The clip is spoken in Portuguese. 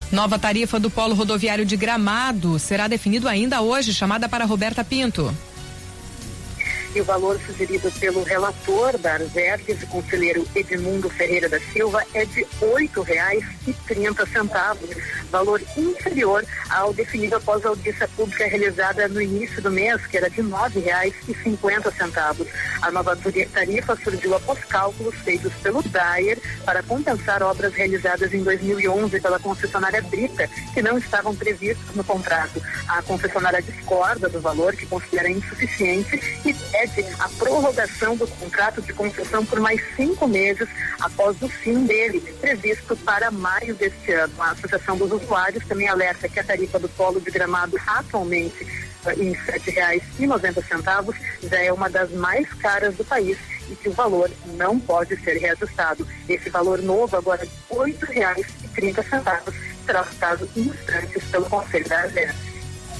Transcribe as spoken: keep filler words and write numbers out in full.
Nova tarifa do Polo Rodoviário de Gramado será definido ainda hoje, chamada para Roberta Pinto. E o valor sugerido pelo relator da Argergues, o conselheiro Edmundo Ferreira da Silva, é de oito reais e trinta centavos, valor inferior ao definido após a audiência pública realizada no início do mês, que era de nove reais e cinquenta centavos. A nova tarifa surgiu após cálculos feitos pelo Daer para compensar obras realizadas em dois mil e onze pela concessionária Brita, que não estavam previstas no contrato. A concessionária discorda do valor, que considera insuficiente, e pede a prorrogação do contrato de concessão por mais cinco meses após o fim dele, previsto para maio deste ano. A Associação dos Usuários também alerta que a tarifa do Polo de Gramado, atualmente em sete reais e noventa centavos, já é uma das mais caras do país e que o valor não pode ser reajustado. Esse valor novo, agora de oito reais e trinta centavos, será votado em instantes pelo Conselho da Argergues.